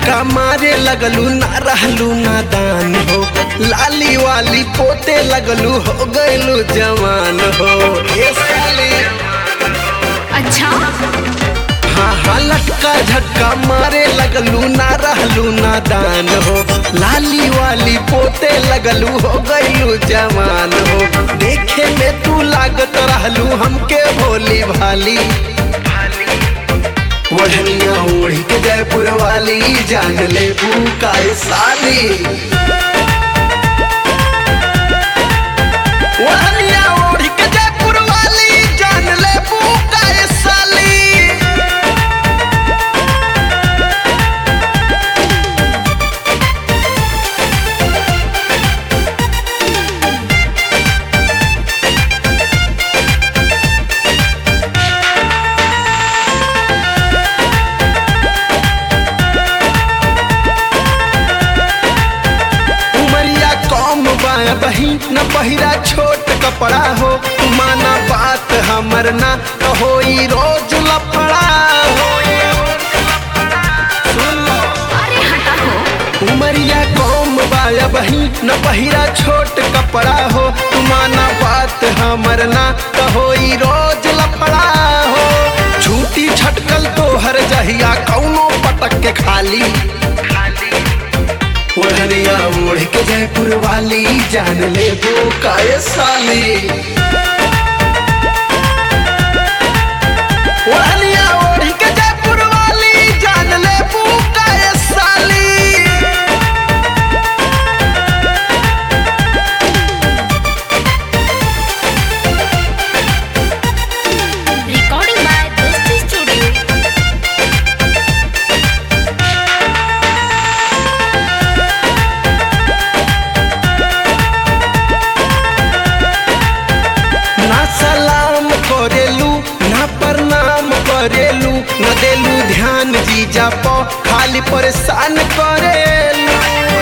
झटका मारे लगलू ना रहलू नादान हो, लाली वाली पोते लगलू हो गईलू जवान हो। ये साली अच्छा हाँ हाँ लटका झटका मारे लगलू ना रहलू नादान हो, लाली वाली पोते लगलू हो गईलू जवान हो। देखे में तू लागत रहलू हमके भोली भाली, वढ़निया ओढ़ी के जयपुर वाली जान ले काए साली। वढ़निया ओढ़ी के जयपुर वाली जान ले काए साली। बही न पहिरा छोट कपड़ा हो, माना बात हमर ना कहो रोज लफड़ा हो। अरे हटा हो। उमरिया कौम बाया बही न पहिरा छोट कपड़ा हो, माना बात हमर ना कहो रोज लफड़ा हो। छूटी छटकल तो हर जहिया कौनो पटक के खाली, वढ़निया ओढ़ के जयपुर वाली जान ले काए साली। वढ़निया ओढ़ के जयपुर वाली जान ले काए साली। Recording by Dosti studio. करेलू ना प्रणाम करेलू, न देलू ध्यान जीजा पो खाली परेशान करेलू।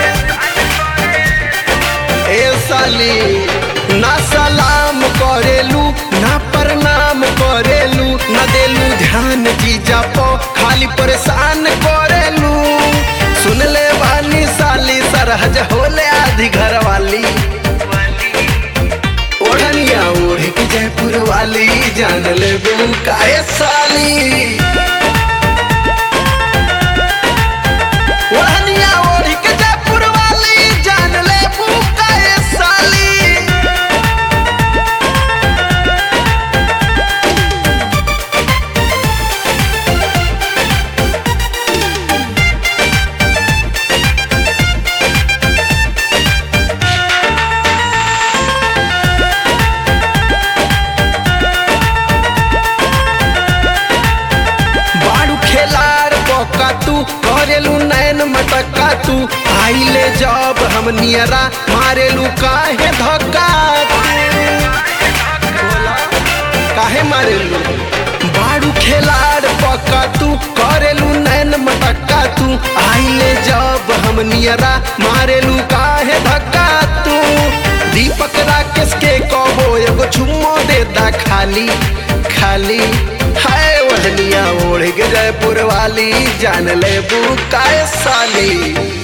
ए साली ना सलाम करेलू ना प्रणाम करेलू, न देलू ध्यान जीजा पो खाली परेशान करेलू। सुन ले वाली साली सरहज होले आधी घर वाली, ओढ़निया ओढ़ के जयपुर वाली जान ले काए साली। ओढ़निया ओढ़ के जयपुर वाली जान ले काए साली। तू करेलू नैन मटका तू आइले जब हम नियरा मारेलू काहे धक्का, काहे मारेलू बाड़ू खेलाड़ पक्का तू करेलू नैन मटका तू आइले जब हम नियरा मारेलू काहे धक्का तू। दीपक राकेश के कहो एगो चुम्मो दे दा खाली खाली। हाय वढ़निया ओढ़ के जयपुर वाली जान ले काए साली।